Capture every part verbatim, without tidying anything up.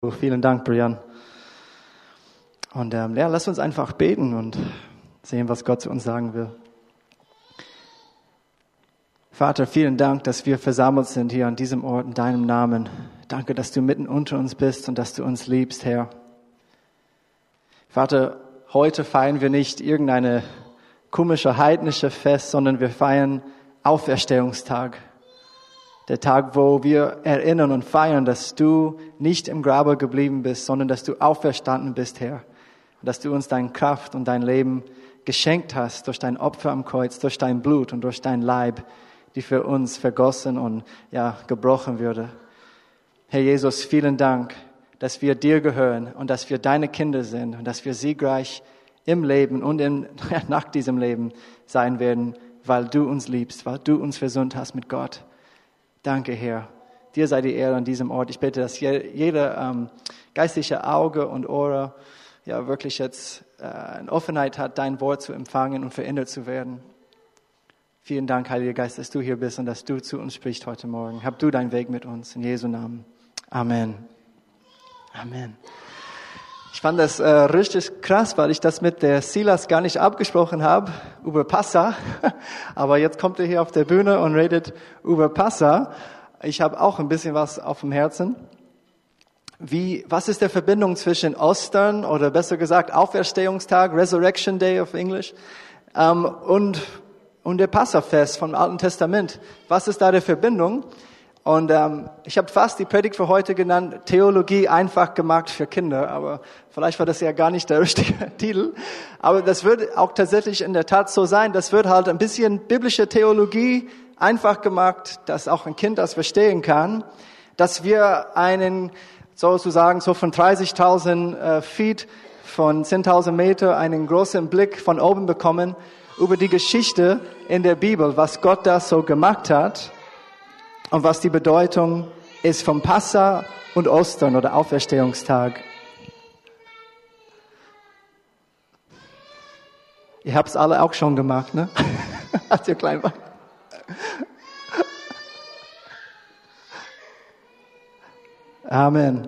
Vielen Dank, Brian. Und ähm, ja, lass uns einfach beten und sehen, was Gott zu uns sagen will. Vater, vielen Dank, dass wir versammelt sind hier an diesem Ort in deinem Namen. Danke, dass du mitten unter uns bist und dass du uns liebst, Herr. Vater, heute feiern wir nicht irgendeine komische heidnische Fest, sondern wir feiern Auferstehungstag. Der Tag, wo wir erinnern und feiern, dass du nicht im Grabe geblieben bist, sondern dass du auferstanden bist, Herr. Und dass du uns deine Kraft und dein Leben geschenkt hast durch dein Opfer am Kreuz, durch dein Blut und durch dein Leib, die für uns vergossen und ja gebrochen würde. Herr Jesus, vielen Dank, dass wir dir gehören und dass wir deine Kinder sind und dass wir siegreich im Leben und in, nach diesem Leben sein werden, weil du uns liebst, weil du uns versöhnt hast mit Gott. Danke, Herr. Dir sei die Ehre an diesem Ort. Ich bitte, dass jeder ähm, geistliche Auge und Ohr ja wirklich jetzt äh, eine Offenheit hat, dein Wort zu empfangen und verändert zu werden. Vielen Dank, Heiliger Geist, dass du hier bist und dass du zu uns sprichst heute Morgen. Hab du deinen Weg mit uns. In Jesu Namen. Amen. Amen. Ich fand das äh, richtig krass, weil ich das mit der Silas gar nicht abgesprochen habe, über Passa. Aber jetzt kommt er hier auf der Bühne und redet über Passa. Ich habe auch ein bisschen was auf dem Herzen. Wie, was ist der Verbindung zwischen Ostern oder besser gesagt Auferstehungstag, Resurrection Day auf Englisch, ähm, und, und der Passafest vom Alten Testament? Was ist da die Verbindung? Und ähm, ich habe fast die Predigt für heute genannt, Theologie einfach gemacht für Kinder, aber vielleicht war das ja gar nicht der richtige Titel. Aber das wird auch tatsächlich in der Tat so sein. Das wird halt ein bisschen biblische Theologie einfach gemacht, dass auch ein Kind das verstehen kann, dass wir einen sozusagen so von dreißigtausend äh, Feet, von zehntausend Meter einen großen Blick von oben bekommen über die Geschichte in der Bibel, was Gott da so gemacht hat. Und was die Bedeutung ist vom Passa und Ostern oder Auferstehungstag. Ihr habt es alle auch schon gemacht, ne? Als ihr klein wart. Amen.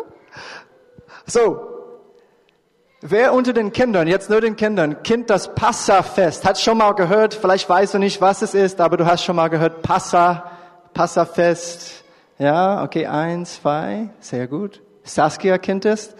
So, wer unter den Kindern, jetzt nur den Kindern, kennt das Passafest? Hat schon mal gehört, vielleicht weißt du nicht, was es ist, aber du hast schon mal gehört, Passa. Passafest, ja, okay, eins, zwei, sehr gut. Saskia kennt es.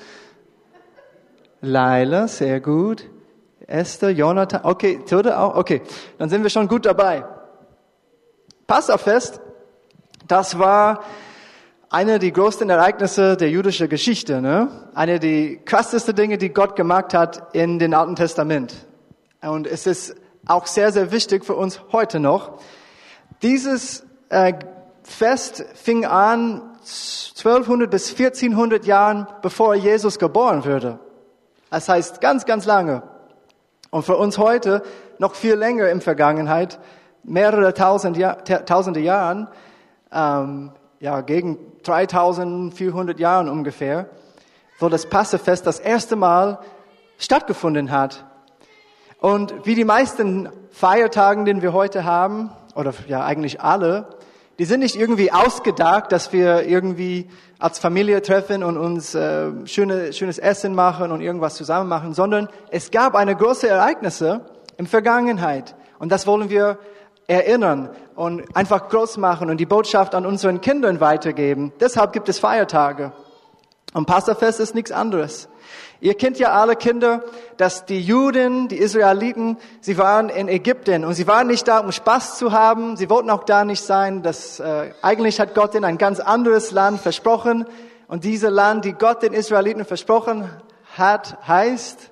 Laila, sehr gut. Esther, Jonathan, okay, Tilde auch, okay, dann sind wir schon gut dabei. Passafest, das war eine der größten Ereignisse der jüdischen Geschichte, ne? Eine der krassesten Dinge, die Gott gemacht hat in den Alten Testament. Und es ist auch sehr, sehr wichtig für uns heute noch. Dieses Äh, Fest fing an zwölfhundert bis vierzehnhundert Jahren, bevor Jesus geboren wurde. Das heißt ganz, ganz lange. Und für uns heute noch viel länger in Vergangenheit, mehrere tausend Jahr, tausende Jahren, ähm, ja gegen dreitausendvierhundert Jahren ungefähr, wo das Passafest das erste Mal stattgefunden hat. Und wie die meisten Feiertage, den wir heute haben, oder ja eigentlich alle, die sind nicht irgendwie ausgedacht, dass wir irgendwie als Familie treffen und uns äh, schöne, schönes Essen machen und irgendwas zusammen machen, sondern es gab eine große Ereignisse in Vergangenheit und das wollen wir erinnern und einfach groß machen und die Botschaft an unseren Kindern weitergeben. Deshalb gibt es Feiertage und Passafest ist nichts anderes. Ihr kennt ja alle Kinder, dass die Juden, die Israeliten, sie waren in Ägypten und sie waren nicht da, um Spaß zu haben. Sie wollten auch da nicht sein. Das, äh, eigentlich hat Gott ihnen ein ganz anderes Land versprochen. Und dieses Land, die Gott den Israeliten versprochen hat, heißt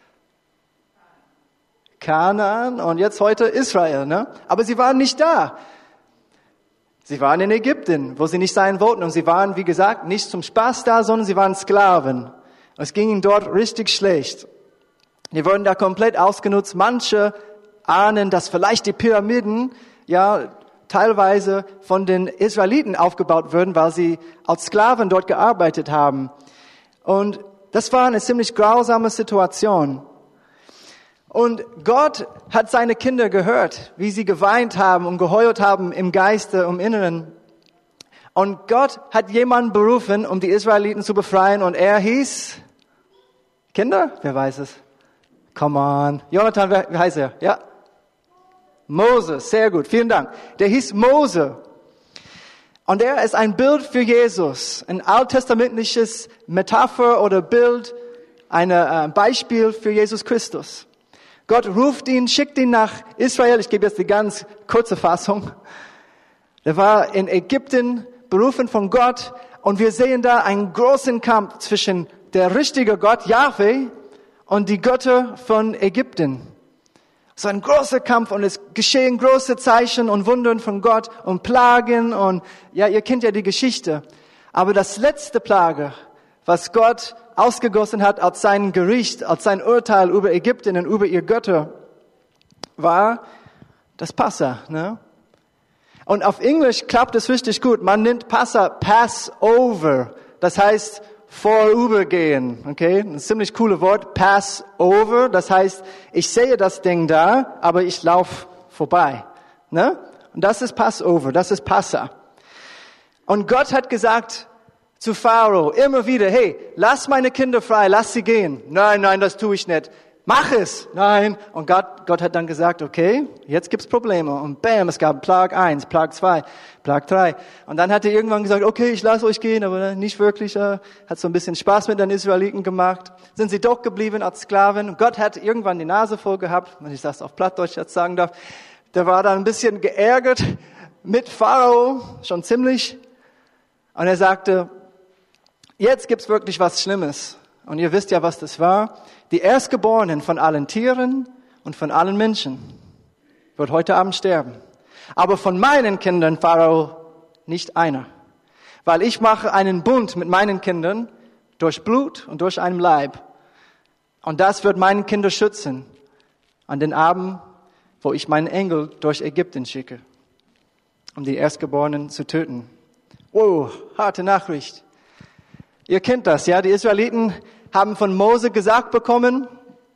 Kanaan und jetzt heute Israel, ne? Aber sie waren nicht da. Sie waren in Ägypten, wo sie nicht sein wollten. Und sie waren, wie gesagt, nicht zum Spaß da, sondern sie waren Sklaven. Es ging ihnen dort richtig schlecht. Die wurden da komplett ausgenutzt. Manche ahnen, dass vielleicht die Pyramiden ja teilweise von den Israeliten aufgebaut wurden, weil sie als Sklaven dort gearbeitet haben. Und das war eine ziemlich grausame Situation. Und Gott hat seine Kinder gehört, wie sie geweint haben und geheult haben im Geiste, im Inneren. Und Gott hat jemanden berufen, um die Israeliten zu befreien. Und er hieß, Kinder? Wer weiß es? Come on. Jonathan, wer, wie heißt er? Ja. Mose, sehr gut, vielen Dank. Der hieß Mose. Und er ist ein Bild für Jesus. Ein alttestamentliches Metapher oder Bild, ein äh, Beispiel für Jesus Christus. Gott ruft ihn, schickt ihn nach Israel. Ich gebe jetzt die ganz kurze Fassung. Er war in Ägypten berufen von Gott. Und wir sehen da einen großen Kampf zwischen der richtige Gott, Jahwe, und die Götter von Ägypten. So ein großer Kampf und es geschehen große Zeichen und Wunder von Gott und Plagen und ja, ihr kennt ja die Geschichte. Aber das letzte Plage, was Gott ausgegossen hat als sein Gericht, als sein Urteil über Ägypten und über ihr Götter, war das Passa, ne? Und auf Englisch klappt es richtig gut. Man nennt Passa Passover. Das heißt vorübergehen, okay? Ein ziemlich cooles Wort, Passover. Das heißt, ich sehe das Ding da, aber ich laufe vorbei, ne? Und das ist Passover, das ist Passa. Und Gott hat gesagt zu Pharao immer wieder, hey, lass meine Kinder frei, lass sie gehen. Nein, nein, das tue ich nicht. Mach es. Nein. Und Gott, Gott hat dann gesagt, okay, jetzt gibt's Probleme. Und bam, es gab Plag eins, Plag zwei, Plag drei. Und dann hat er irgendwann gesagt, okay, ich lasse euch gehen, aber nicht wirklich. Äh, hat so ein bisschen Spaß mit den Israeliten gemacht. Sind sie doch geblieben als Sklaven. Und Gott hat irgendwann die Nase voll gehabt, wenn ich das auf Plattdeutsch jetzt sagen darf. Der war dann ein bisschen geärgert mit Pharao, schon ziemlich. Und er sagte, jetzt gibt's wirklich was Schlimmes. Und ihr wisst ja, was das war. Die Erstgeborenen von allen Tieren und von allen Menschen wird heute Abend sterben. Aber von meinen Kindern, Pharao, nicht einer. Weil ich mache einen Bund mit meinen Kindern durch Blut und durch einen Leib. Und das wird meine Kinder schützen an den Abend, wo ich meinen Engel durch Ägypten schicke, um die Erstgeborenen zu töten. Wow, harte Nachricht. Ihr kennt das, ja? Die Israeliten haben von Mose gesagt bekommen,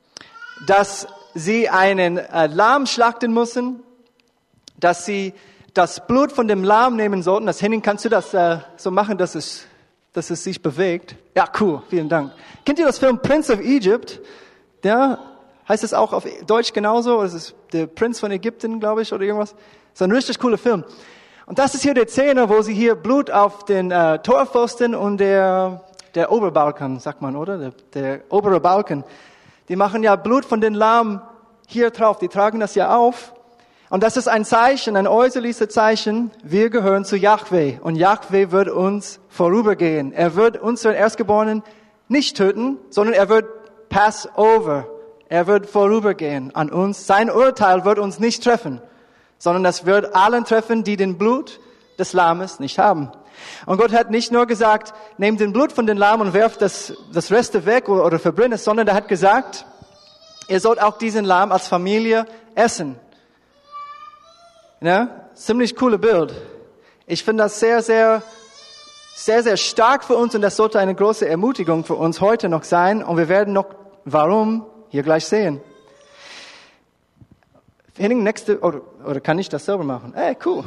dass sie einen äh, Lamm schlachten müssen, dass sie das Blut von dem Lamm nehmen sollten. Das Henning, kannst du das äh, so machen, dass es, dass es sich bewegt? Ja, cool, vielen Dank. Kennt ihr das Film Prince of Egypt? Ja, heißt es auch auf Deutsch genauso? Das ist der Prinz von Ägypten, glaube ich, oder irgendwas. Das ist ein richtig cooler Film. Und das ist hier die Szene, wo sie hier Blut auf den äh, Torpfosten und der Der Oberbalken, sagt man, oder? Der, der obere Balken. Die machen ja Blut von den Lamm hier drauf. Die tragen das ja auf. Und das ist ein Zeichen, ein äußerliches Zeichen. Wir gehören zu Jahwe. Und Jahwe wird uns vorübergehen. Er wird unseren Erstgeborenen nicht töten, sondern er wird pass over. Er wird vorübergehen an uns. Sein Urteil wird uns nicht treffen, sondern das wird allen treffen, die den Blut des Lammes nicht haben. Und Gott hat nicht nur gesagt, nehmt den Blut von den Lamm und werft das, das Reste weg oder, oder verbrennt es, sondern er hat gesagt, ihr sollt auch diesen Lamm als Familie essen. Ja, ziemlich coole Bild. Ich finde das sehr, sehr, sehr, sehr stark für uns und das sollte eine große Ermutigung für uns heute noch sein. Und wir werden noch, warum, hier gleich sehen. Henning, nächste, oder, oder kann ich das selber machen? Ey, cool.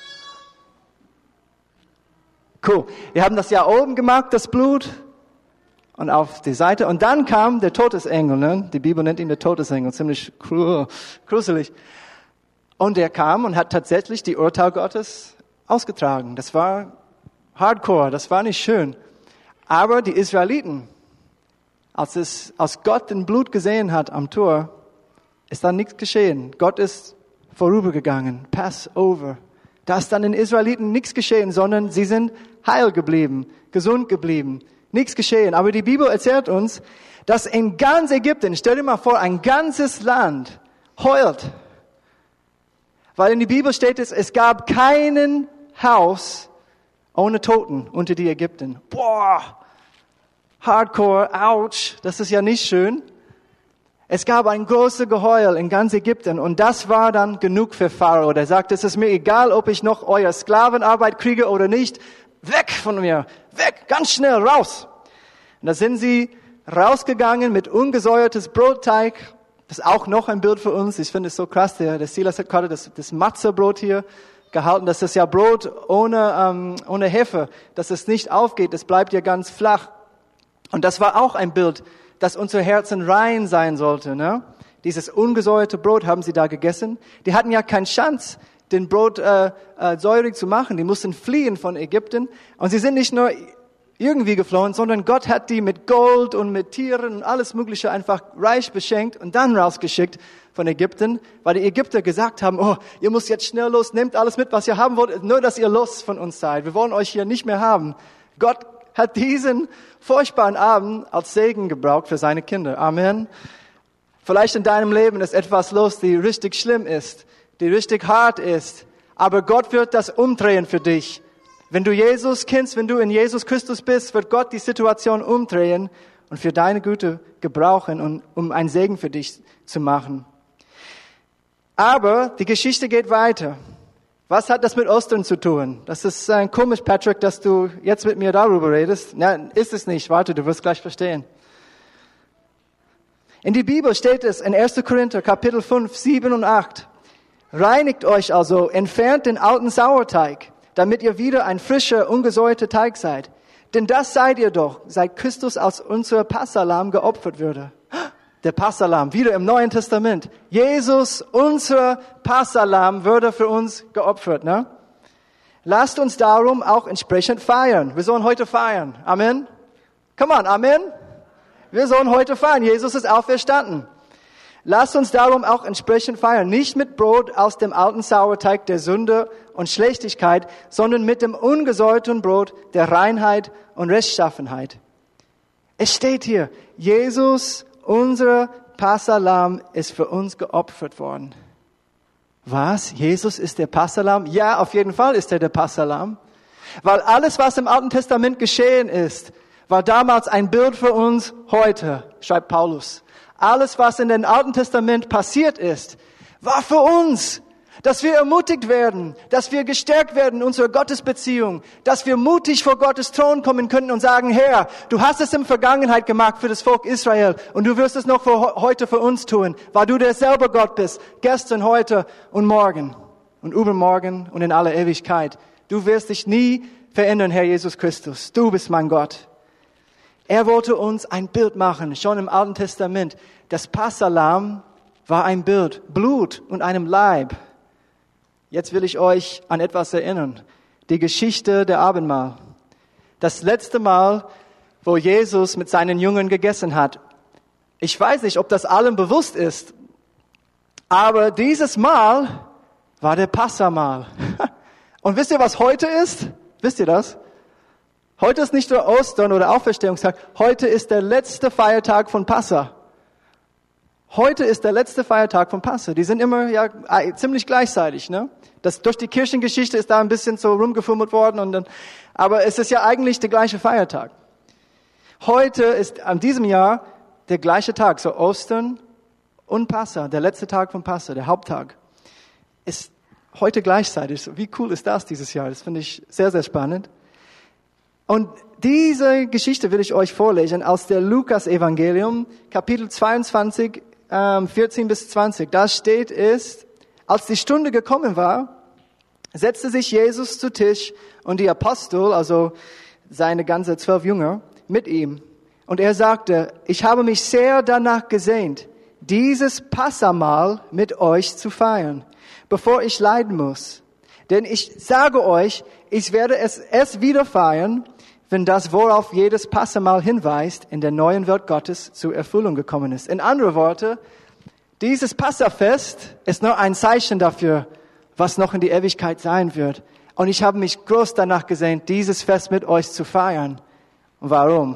Cool. Wir haben das ja oben gemacht, das Blut, und auf die Seite. Und dann kam der Todesengel, ne? Die Bibel nennt ihn der Todesengel, ziemlich gruselig. Und er kam und hat tatsächlich die Urteil Gottes ausgetragen. Das war hardcore, das war nicht schön. Aber die Israeliten, als es, als Gott den Blut gesehen hat am Tor, ist dann nichts geschehen. Gott ist vorübergegangen. Passover. Da ist dann den Israeliten nichts geschehen, sondern sie sind heil geblieben, gesund geblieben. Nichts geschehen. Aber die Bibel erzählt uns, dass in ganz Ägypten, stell dir mal vor, ein ganzes Land heult. Weil in der Bibel steht es, es gab keinen Haus ohne Toten unter die Ägypten. Boah, hardcore, ouch, das ist ja nicht schön. Es gab ein großes Geheul in ganz Ägypten und das war dann genug für Pharao. Der sagte, es ist mir egal, ob ich noch euer Sklavenarbeit kriege oder nicht. Weg von mir, weg, ganz schnell, raus. Und da sind sie rausgegangen mit ungesäuertes Brotteig. Das ist auch noch ein Bild für uns. Ich finde es so krass, der, der Silas hat gerade das, das Matzerbrot hier gehalten, dass das ja Brot ohne, ähm, ohne Hefe, dass es nicht aufgeht, es bleibt ja ganz flach. Und das war auch ein Bild, dass unser Herzen rein sein sollte. Ne? Dieses ungesäuerte Brot haben sie da gegessen. Die hatten ja keine Chance, den Brot äh, äh, säurig zu machen. Die mussten fliehen von Ägypten. Und sie sind nicht nur irgendwie geflohen, sondern Gott hat die mit Gold und mit Tieren und alles Mögliche einfach reich beschenkt und dann rausgeschickt von Ägypten, weil die Ägypter gesagt haben, oh, ihr müsst jetzt schnell los, nehmt alles mit, was ihr haben wollt, nur dass ihr los von uns seid. Wir wollen euch hier nicht mehr haben. Gott hat diesen furchtbaren Abend als Segen gebraucht für seine Kinder. Amen. Vielleicht in deinem Leben ist etwas los, die richtig schlimm ist, die richtig hart ist, aber Gott wird das umdrehen für dich. Wenn du Jesus kennst, wenn du in Jesus Christus bist, wird Gott die Situation umdrehen und für deine Güte gebrauchen, und, um einen Segen für dich zu machen. Aber die Geschichte geht weiter. Was hat das mit Ostern zu tun? Das ist äh, komisch, Patrick, dass du jetzt mit mir darüber redest. Ja, ist es nicht. Warte, du wirst gleich verstehen. In der Bibel steht es in erster Korinther, Kapitel fünf, sieben und acht. Reinigt euch also, entfernt den alten Sauerteig, damit ihr wieder ein frischer, ungesäuerter Teig seid. Denn das seid ihr doch, seit Christus als unser Passahlamm geopfert würde. Der Passahlamm, wieder im Neuen Testament. Jesus, unser Passahlamm, würde für uns geopfert. Ne? Lasst uns darum auch entsprechend feiern. Wir sollen heute feiern. Amen. Come on, Amen. Wir sollen heute feiern. Jesus ist auferstanden. Lasst uns darum auch entsprechend feiern, nicht mit Brot aus dem alten Sauerteig der Sünde und Schlechtigkeit, sondern mit dem ungesäuerten Brot der Reinheit und Rechtschaffenheit. Es steht hier, Jesus, unser Passahlamm, ist für uns geopfert worden. Was? Jesus ist der Passahlamm? Ja, auf jeden Fall ist er der Passahlamm. Weil alles, was im Alten Testament geschehen ist, war damals ein Bild für uns heute, schreibt Paulus. Alles, was in dem Alten Testament passiert ist, war für uns, dass wir ermutigt werden, dass wir gestärkt werden in unserer Gottesbeziehung, dass wir mutig vor Gottes Thron kommen können und sagen, Herr, du hast es in der Vergangenheit gemacht für das Volk Israel und du wirst es noch für heute für uns tun, weil du derselbe Gott bist, gestern, heute und morgen und übermorgen und in aller Ewigkeit. Du wirst dich nie verändern, Herr Jesus Christus. Du bist mein Gott. Er wollte uns ein Bild machen, schon im Alten Testament. Das Passahlamm war ein Bild, Blut und einem Leib. Jetzt will ich euch an etwas erinnern. Die Geschichte der Abendmahl. Das letzte Mal, wo Jesus mit seinen Jüngern gegessen hat. Ich weiß nicht, ob das allen bewusst ist, aber dieses Mahl war der Passamahl. Und wisst ihr, was heute ist? Wisst ihr das? Heute ist nicht nur Ostern oder Auferstehungstag, heute ist der letzte Feiertag von Passa. Heute ist der letzte Feiertag von Passa. Die sind immer ja ziemlich gleichzeitig, ne? Das durch die Kirchengeschichte ist da ein bisschen so rumgefummelt worden und dann, aber es ist ja eigentlich der gleiche Feiertag. Heute ist an diesem Jahr der gleiche Tag, so Ostern und Passa, der letzte Tag von Passa, der Haupttag, ist heute gleichzeitig. Wie cool ist das dieses Jahr? Das finde ich sehr, sehr spannend. Und diese Geschichte will ich euch vorlesen aus der Lukas-Evangelium, Kapitel zweiundzwanzig, ähm, vierzehn bis zwanzig. Da steht es, als die Stunde gekommen war, setzte sich Jesus zu Tisch und die Apostel, also seine ganze zwölf Jünger, mit ihm. Und er sagte, ich habe mich sehr danach gesehnt, dieses Passamahl mit euch zu feiern, bevor ich leiden muss. Denn ich sage euch, ich werde es erst wieder feiern, wenn das, worauf jedes Passamahl hinweist, in der neuen Welt Gottes zur Erfüllung gekommen ist. In anderen Worten, dieses Passafest ist nur ein Zeichen dafür, was noch in die Ewigkeit sein wird. Und ich habe mich groß danach gesehnt, dieses Fest mit euch zu feiern. Und warum?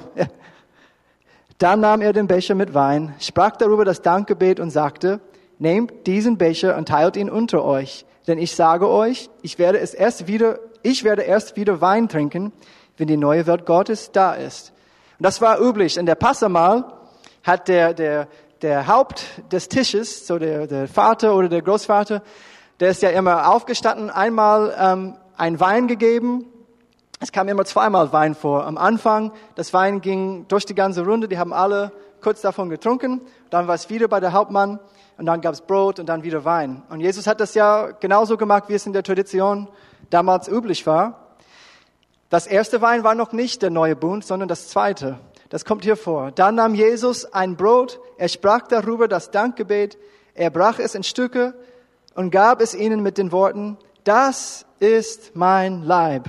Dann nahm er den Becher mit Wein, sprach darüber das Dankgebet und sagte, nehmt diesen Becher und teilt ihn unter euch. Denn ich sage euch, ich werde es erst wieder, ich werde erst wieder Wein trinken, wenn die neue Welt Gottes da ist. Und das war üblich. In der Passamahl hat der, der, der Haupt des Tisches, so der, der Vater oder der Großvater, der ist ja immer aufgestanden, einmal ähm, ein Wein gegeben. Es kam immer zweimal Wein vor. Am Anfang, das Wein ging durch die ganze Runde, die haben alle kurz davon getrunken. Dann war es wieder bei der Hauptmann und dann gab es Brot und dann wieder Wein. Und Jesus hat das ja genauso gemacht, wie es in der Tradition damals üblich war. Das erste Wein war noch nicht der neue Bund, sondern das zweite. Das kommt hier vor. Dann nahm Jesus ein Brot, er sprach darüber das Dankgebet, er brach es in Stücke und gab es ihnen mit den Worten, das ist mein Leib.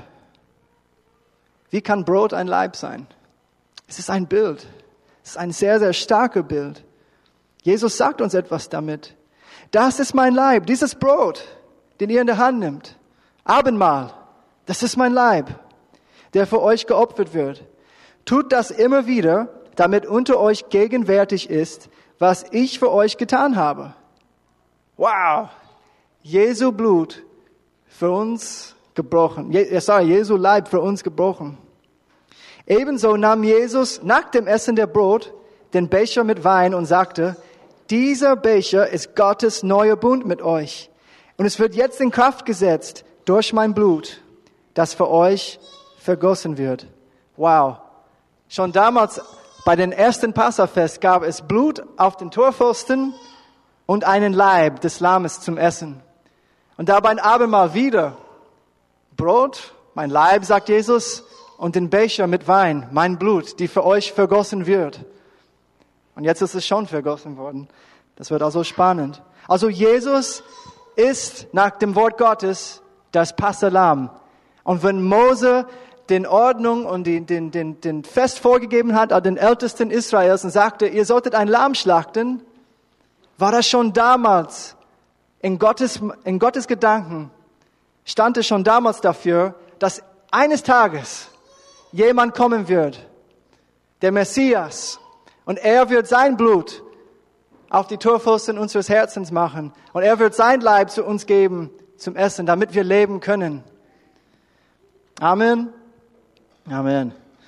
Wie kann Brot ein Leib sein? Es ist ein Bild. Es ist ein sehr, sehr starkes Bild. Jesus sagt uns etwas damit. Das ist mein Leib, dieses Brot, den ihr in der Hand nimmt. Abendmahl, das ist mein Leib, der für euch geopfert wird. Tut das immer wieder, damit unter euch gegenwärtig ist, was ich für euch getan habe. Wow! Jesu Blut für uns gebrochen. Je, sorry, Jesu Leib für uns gebrochen. Ebenso nahm Jesus nach dem Essen der Brot den Becher mit Wein und sagte, dieser Becher ist Gottes neuer Bund mit euch. Und es wird jetzt in Kraft gesetzt durch mein Blut, das für euch vergossen wird. Wow. Schon damals bei den ersten Passafest gab es Blut auf den Torpfosten und einen Leib des Lammes zum Essen. Und da beim Abendmahl wieder Brot, mein Leib, sagt Jesus, und den Becher mit Wein, mein Blut, die für euch vergossen wird. Und jetzt ist es schon vergossen worden. Das wird also spannend. Also Jesus ist nach dem Wort Gottes das Passalam. Und wenn Mose den Ordnung und den, den, den, den Fest vorgegeben hat an den Ältesten Israels und sagte, ihr solltet ein Lamm schlachten, war das schon damals in Gottes, in Gottes Gedanken, stand es schon damals dafür, dass eines Tages jemand kommen wird, der Messias, und er wird sein Blut auf die Torpfosten unseres Herzens machen. Und er wird sein Leib zu uns geben zum Essen, damit wir leben können. Amen. Amen.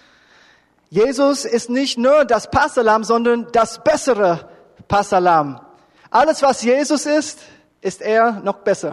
Jesus ist nicht nur das Passalam, sondern das bessere Passalam. Alles, was Jesus ist, ist er noch besser.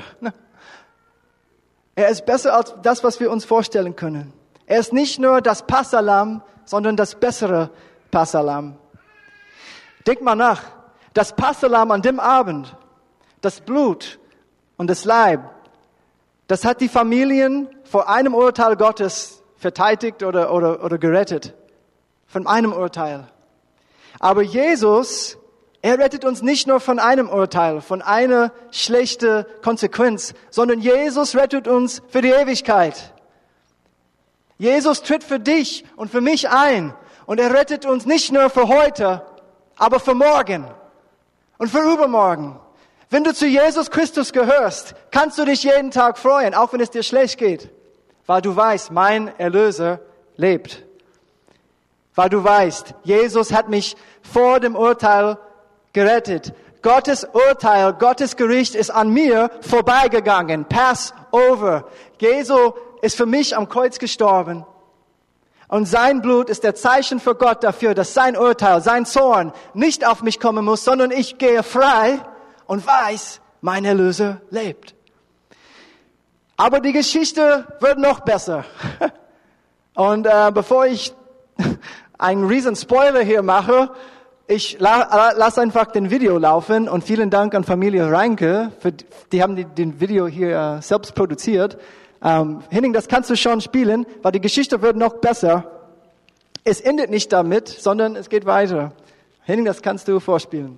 Er ist besser als das, was wir uns vorstellen können. Er ist nicht nur das Passalam, sondern das bessere Passalam. Denk mal nach. Das Passalam an dem Abend, das Blut und das Leib, das hat die Familien vor einem Urteil Gottes verteidigt oder, oder, oder gerettet. Von einem Urteil. Aber Jesus, er rettet uns nicht nur von einem Urteil, von einer schlechten Konsequenz, sondern Jesus rettet uns für die Ewigkeit. Jesus tritt für dich und für mich ein und er rettet uns nicht nur für heute, aber für morgen und für übermorgen. Wenn du zu Jesus Christus gehörst, kannst du dich jeden Tag freuen, auch wenn es dir schlecht geht, weil du weißt, mein Erlöser lebt. Weil du weißt, Jesus hat mich vor dem Urteil gerettet. Gottes Urteil, Gottes Gericht ist an mir vorbeigegangen. Pass over. Jesus ist für mich am Kreuz gestorben. Und sein Blut ist der Zeichen für Gott dafür, dass sein Urteil, sein Zorn nicht auf mich kommen muss, sondern ich gehe frei und weiß, mein Erlöser lebt. Aber die Geschichte wird noch besser. Und äh, bevor ich einen riesen Spoiler hier mache, ich la- lasse einfach den Video laufen und vielen Dank an Familie Reinke, für, die haben die, den Video hier äh, selbst produziert. Ähm, Henning, das kannst du schon spielen, weil die Geschichte wird noch besser. Es endet nicht damit, sondern es geht weiter. Henning, das kannst du vorspielen.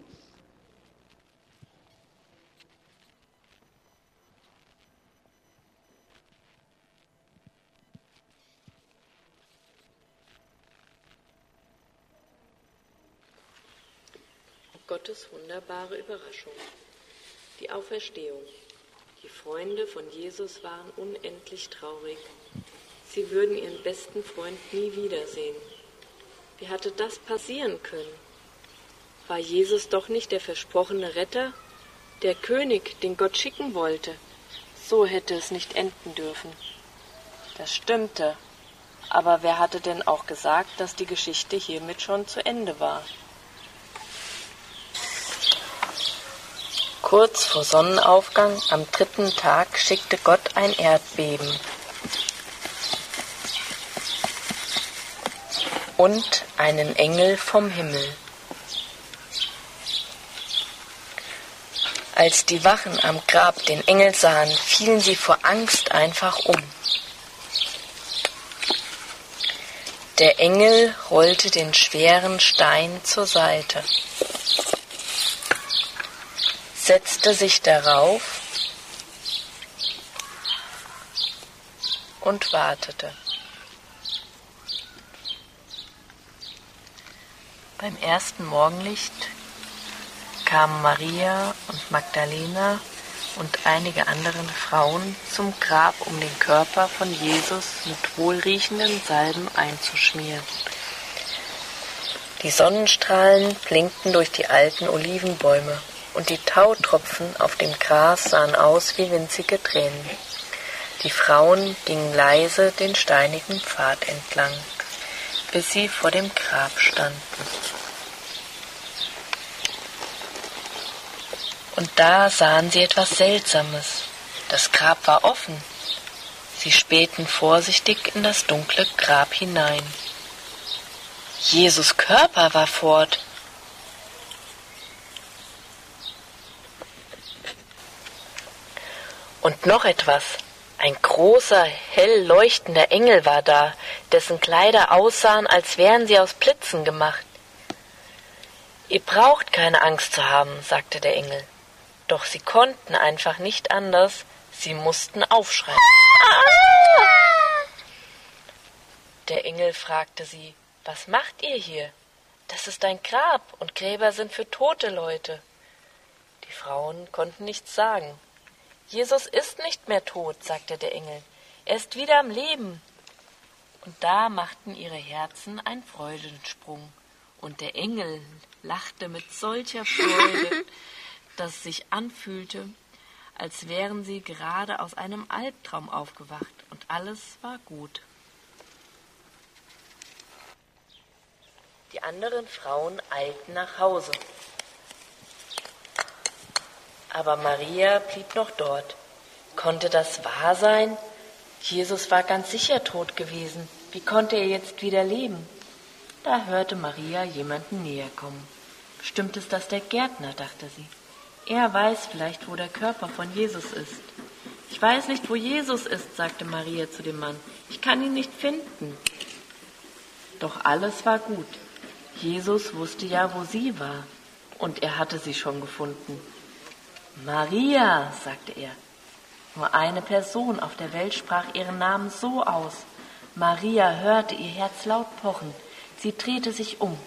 Gottes wunderbare Überraschung. Die Auferstehung. Die Freunde von Jesus waren unendlich traurig. Sie würden ihren besten Freund nie wiedersehen. Wie hatte das passieren können? War Jesus doch nicht der versprochene Retter, der König, den Gott schicken wollte? So hätte es nicht enden dürfen. Das stimmte. Aber wer hatte denn auch gesagt, dass die Geschichte hiermit schon zu Ende war? Kurz vor Sonnenaufgang am dritten Tag schickte Gott ein Erdbeben und einen Engel vom Himmel. Als die Wachen am Grab den Engel sahen, fielen sie vor Angst einfach um. Der Engel rollte den schweren Stein zur Seite, setzte sich darauf und wartete. Beim ersten Morgenlicht kamen Maria und Magdalena und einige andere Frauen zum Grab, um den Körper von Jesus mit wohlriechenden Salben einzuschmieren. Die Sonnenstrahlen blinkten durch die alten Olivenbäume und die Tautropfen auf dem Gras sahen aus wie winzige Tränen. Die Frauen gingen leise den steinigen Pfad entlang, bis sie vor dem Grab standen. Und da sahen sie etwas Seltsames. Das Grab war offen. Sie spähten vorsichtig in das dunkle Grab hinein. Jesus' Körper war fort. Und noch etwas. Ein großer, hell leuchtender Engel war da, dessen Kleider aussahen, als wären sie aus Blitzen gemacht. »Ihr braucht keine Angst zu haben«, sagte der Engel. Doch sie konnten einfach nicht anders, sie mussten aufschreien. Der Engel fragte sie, »Was macht ihr hier? Das ist ein Grab und Gräber sind für tote Leute.« Die Frauen konnten nichts sagen. »Jesus ist nicht mehr tot«, sagte der Engel. »Er ist wieder am Leben.« Und da machten ihre Herzen einen Freudensprung. Und der Engel lachte mit solcher Freude, dass es sich anfühlte, als wären sie gerade aus einem Albtraum aufgewacht und alles war gut. Die anderen Frauen eilten nach Hause. Aber Maria blieb noch dort. Konnte das wahr sein? Jesus war ganz sicher tot gewesen. Wie konnte er jetzt wieder leben? Da hörte Maria jemanden näher kommen. Bestimmt ist das der Gärtner, dachte sie. Er weiß vielleicht, wo der Körper von Jesus ist. Ich weiß nicht, wo Jesus ist, sagte Maria zu dem Mann. Ich kann ihn nicht finden. Doch alles war gut. Jesus wusste ja, wo sie war. Und er hatte sie schon gefunden. Maria, sagte er. Nur eine Person auf der Welt sprach ihren Namen so aus. Maria hörte ihr Herz laut pochen. Sie drehte sich um.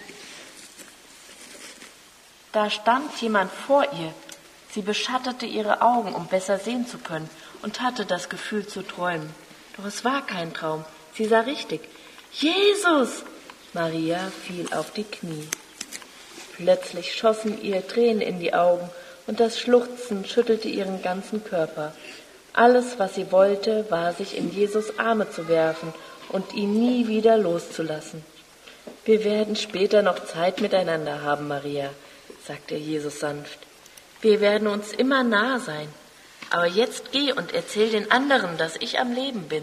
Da stand jemand vor ihr. Sie beschattete ihre Augen, um besser sehen zu können, und hatte das Gefühl zu träumen. Doch es war kein Traum. Sie sah richtig. Jesus! Maria fiel auf die Knie. Plötzlich schossen ihr Tränen in die Augen und das Schluchzen schüttelte ihren ganzen Körper. Alles, was sie wollte, war, sich in Jesus' Arme zu werfen und ihn nie wieder loszulassen. Wir werden später noch Zeit miteinander haben, Maria, sagte Jesus sanft. Wir werden uns immer nah sein. Aber jetzt geh und erzähl den anderen, dass ich am Leben bin.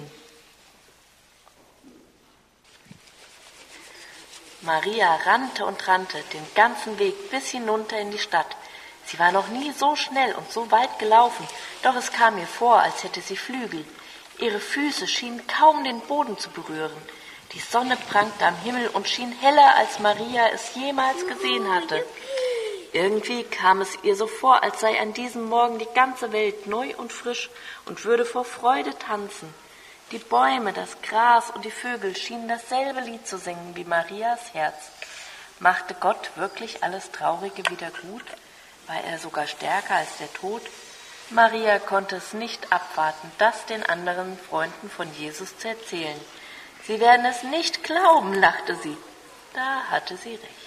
Maria rannte und rannte den ganzen Weg bis hinunter in die Stadt. Sie war noch nie so schnell und so weit gelaufen, doch es kam ihr vor, als hätte sie Flügel. Ihre Füße schienen kaum den Boden zu berühren. Die Sonne prangte am Himmel und schien heller, als Maria es jemals gesehen hatte. Irgendwie kam es ihr so vor, als sei an diesem Morgen die ganze Welt neu und frisch und würde vor Freude tanzen. Die Bäume, das Gras und die Vögel schienen dasselbe Lied zu singen wie Marias Herz. Machte Gott wirklich alles Traurige wieder gut? War er sogar stärker als der Tod? Maria konnte es nicht abwarten, das den anderen Freunden von Jesus zu erzählen. Sie werden es nicht glauben, lachte sie. Da hatte sie recht.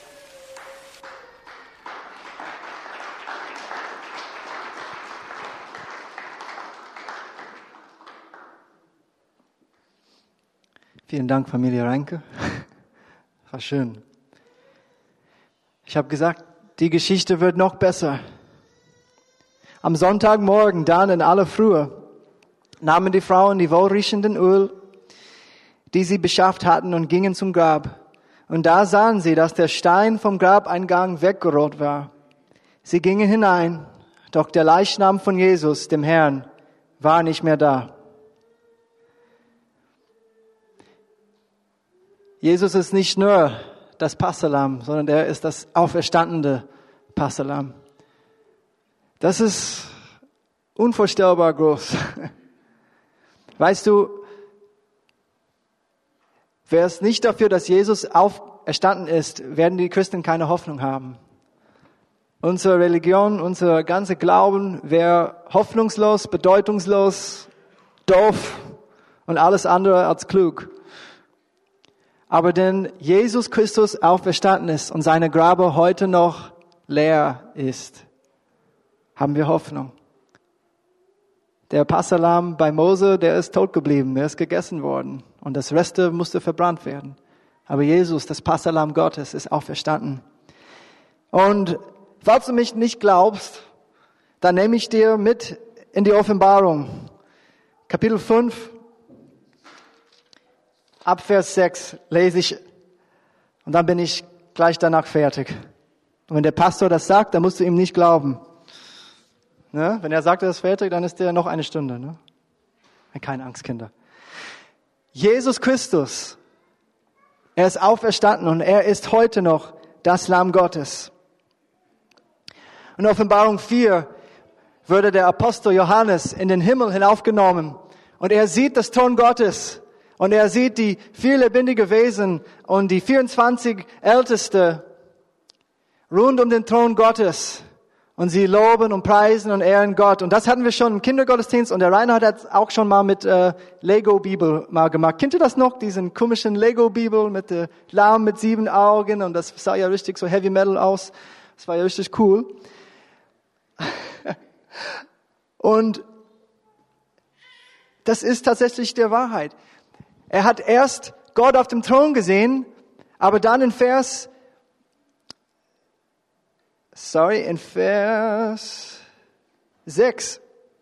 Vielen Dank, Familie Reinke. War schön. Ich habe gesagt, die Geschichte wird noch besser. Am Sonntagmorgen, dann in aller Frühe, nahmen die Frauen die wohlriechenden Öl, die sie beschafft hatten, und gingen zum Grab. Und da sahen sie, dass der Stein vom Grabeingang weggerollt war. Sie gingen hinein, Doch der Leichnam von Jesus, dem Herrn, war nicht mehr da. Jesus ist nicht nur das Passahlamm, sondern er ist das auferstandene Passahlamm. Das ist unvorstellbar groß. Weißt du, wäre es nicht dafür, dass Jesus auferstanden ist, werden die Christen keine Hoffnung haben. Unsere Religion, unser ganzer Glauben wäre hoffnungslos, bedeutungslos, doof und alles andere als klug. Aber denn Jesus Christus auferstanden ist und seine Grabe heute noch leer ist, haben wir Hoffnung. Der Passahlamm bei Mose, der ist tot geblieben, der ist gegessen worden und das Reste musste verbrannt werden. Aber Jesus, das Passahlamm Gottes, ist auferstanden. Und falls du mich nicht glaubst, dann nehme ich dir mit in die Offenbarung. Kapitel fünf, ab Vers sechs lese ich und dann bin ich gleich danach fertig. Und wenn der Pastor das sagt, dann musst du ihm nicht glauben. Ne? Wenn er sagt, er ist fertig, dann ist der noch eine Stunde. Ne? Keine Angst, Kinder. Jesus Christus, er ist auferstanden und er ist heute noch das Lamm Gottes. In Offenbarung vier würde der Apostel Johannes in den Himmel hinaufgenommen und er sieht das Thron Gottes und er sieht die vier lebendigen Wesen und die vierundzwanzig Älteste rund um den Thron Gottes und sie loben und preisen und ehren Gott. Und das hatten wir schon im Kindergottesdienst und der Reinhard hat auch schon mal mit äh, Lego-Bibel mal gemacht. Kennt ihr das noch, diesen komischen Lego-Bibel mit der Lamm mit sieben Augen und das sah ja richtig so Heavy Metal aus. Das war ja richtig cool. Und das ist tatsächlich der Wahrheit. Er hat erst Gott auf dem Thron gesehen, aber dann in Vers, sorry, in Vers sechs,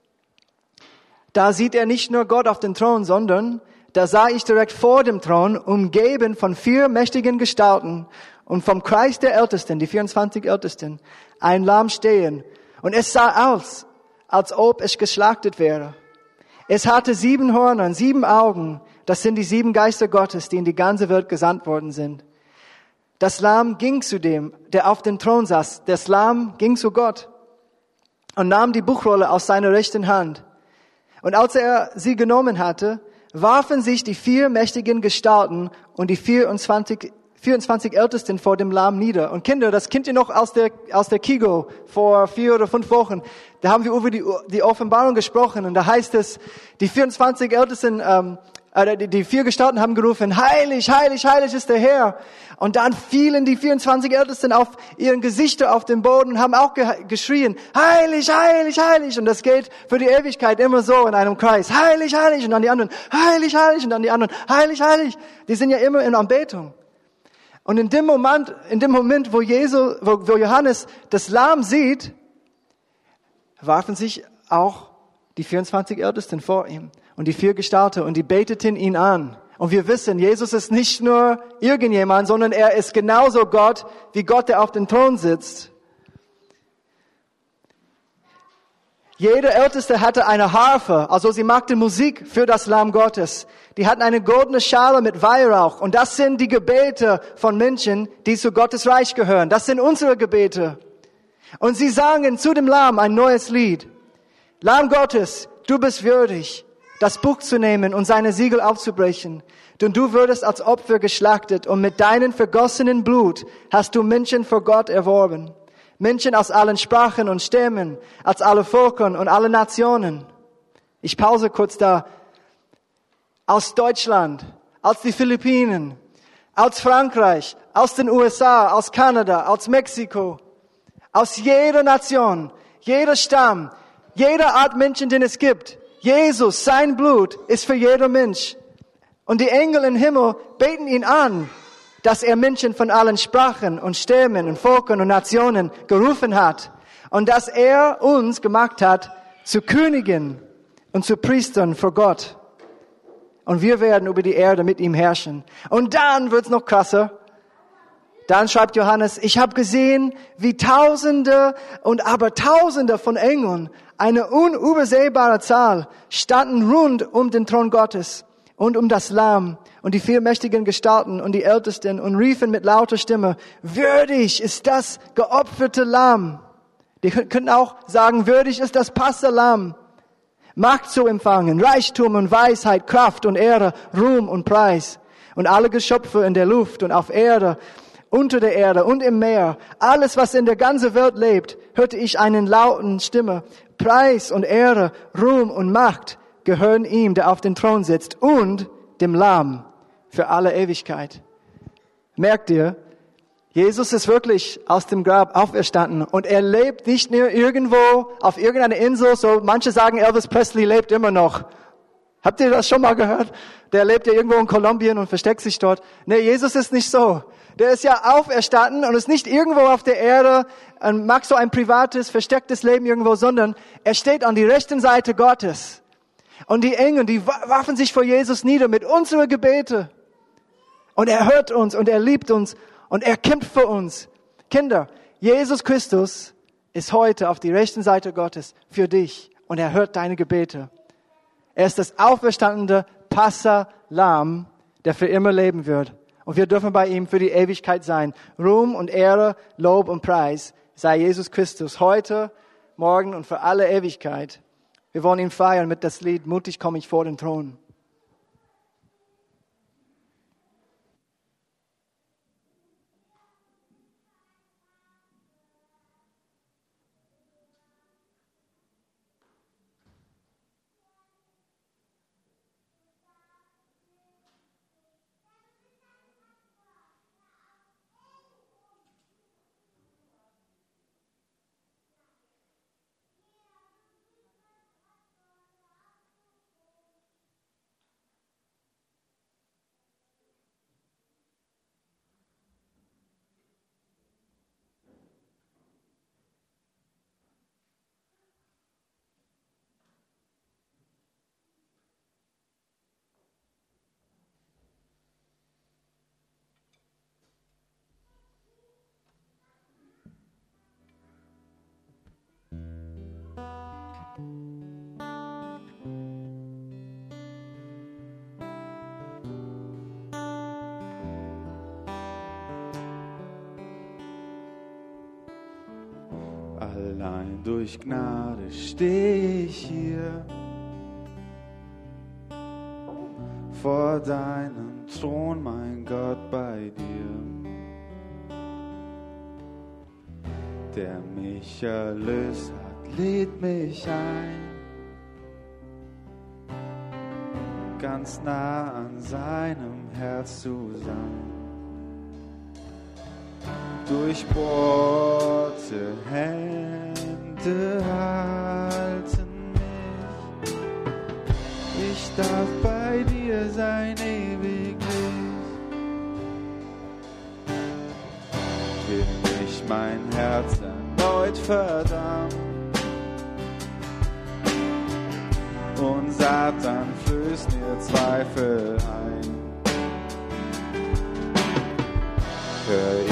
da sieht er nicht nur Gott auf dem Thron, sondern da sah ich direkt vor dem Thron, umgeben von vier mächtigen Gestalten und vom Kreis der Ältesten, die vierundzwanzig Ältesten, ein Lamm stehen. Und es sah aus, als ob es geschlachtet wäre. Es hatte sieben Hörner und sieben Augen. Das sind die sieben Geister Gottes, die in die ganze Welt gesandt worden sind. Das Lamm ging zu dem, der auf dem Thron saß. Das Lamm ging zu Gott und nahm die Buchrolle aus seiner rechten Hand. Und als er sie genommen hatte, warfen sich die vier mächtigen Gestalten und die vierundzwanzig vierundzwanzig Ältesten vor dem Lamm nieder. Und Kinder, das kennt ihr noch aus der, aus der Kigo vor vier oder fünf Wochen. Da haben wir über die, die Offenbarung gesprochen und da heißt es, die vierundzwanzig Ältesten, ähm, äh, die, die vier Gestalten haben gerufen, heilig, heilig, heilig ist der Herr. Und dann fielen die vierundzwanzig Ältesten auf ihren Gesichter auf den Boden und haben auch ge- geschrien, heilig, heilig, heilig. Und das geht für die Ewigkeit immer so in einem Kreis. Heilig, heilig. Und dann die anderen, heilig, heilig. Und dann die anderen, heilig, heilig. Die sind ja immer in Anbetung. Und in dem Moment, in dem Moment, wo Jesus, wo, wo Johannes das Lamm sieht, warfen sich auch die vierundzwanzig Ältesten vor ihm und die vier Gestalten und die beteten ihn an. Und wir wissen, Jesus ist nicht nur irgendjemand, sondern er ist genauso Gott, wie Gott, der auf dem Thron sitzt. Jeder Älteste hatte eine Harfe, also sie machte Musik für das Lamm Gottes. Die hatten eine goldene Schale mit Weihrauch. Und das sind die Gebete von Menschen, die zu Gottes Reich gehören. Das sind unsere Gebete. Und sie sangen zu dem Lamm ein neues Lied. Lamm Gottes, du bist würdig, das Buch zu nehmen und seine Siegel aufzubrechen. Denn du würdest als Opfer geschlachtet und mit deinem vergossenen Blut hast du Menschen vor Gott erworben. Menschen aus allen Sprachen und Stämmen, aus allen Völkern und allen Nationen. Ich pause kurz da. Aus Deutschland, aus den Philippinen, aus Frankreich, aus den U S A, aus Kanada, aus Mexiko, aus jeder Nation, jeder Stamm, jeder Art Menschen, den es gibt. Jesus, sein Blut ist für jeder Mensch. Und die Engel im Himmel beten ihn an, dass er Menschen von allen Sprachen und Stämmen und Völkern und Nationen gerufen hat und dass er uns gemacht hat zu Königen und zu Priestern vor Gott. Und wir werden über die Erde mit ihm herrschen. Und dann wird's noch krasser. Dann schreibt Johannes, ich habe gesehen, wie Tausende und aber Tausende von Engeln, eine unübersehbare Zahl, standen rund um den Thron Gottes und um das Lamm und die vier mächtigen Gestalten und die Ältesten und riefen mit lauter Stimme, würdig ist das geopferte Lamm. Die könnten auch sagen, würdig ist das Passahlamm, Macht zu empfangen, Reichtum und Weisheit, Kraft und Ehre, Ruhm und Preis. Und alle Geschöpfe in der Luft und auf Erde, unter der Erde und im Meer, alles, was in der ganzen Welt lebt, hörte ich einen lauten Stimme. Preis und Ehre, Ruhm und Macht gehören ihm, der auf dem Thron sitzt, und dem Lamm für alle Ewigkeit. Merkt ihr, Jesus ist wirklich aus dem Grab auferstanden und er lebt nicht nur irgendwo auf irgendeiner Insel, so manche sagen, Elvis Presley lebt immer noch. Habt ihr das schon mal gehört? Der lebt ja irgendwo in Kolumbien und versteckt sich dort. Nee, Jesus ist nicht so. Der ist ja auferstanden und ist nicht irgendwo auf der Erde und macht so ein privates, verstecktes Leben irgendwo, sondern er steht an die rechten Seite Gottes. Und die Engel, die warfen sich vor Jesus nieder mit unseren Gebete. Und er hört uns und er liebt uns und er kämpft für uns. Kinder, Jesus Christus ist heute auf die rechten Seite Gottes für dich und er hört deine Gebete. Er ist das auferstandene Passahlamm, der für immer leben wird. Und wir dürfen bei ihm für die Ewigkeit sein. Ruhm und Ehre, Lob und Preis sei Jesus Christus heute, morgen und für alle Ewigkeit. Wir wollen ihn feiern mit das Lied Mutig komme ich vor den Thron. Allein durch Gnade stehe ich hier vor deinem Thron, mein Gott, bei dir, der mich erlöst hat, lädt mich ein, ganz nah an seinem Herz zu sein. Durchbohrte Hände halten mich. Ich darf bei dir sein ewiglich. Will mich mein Herz erneut verdammt. Und Satan flößt mir Zweifel ein. Hör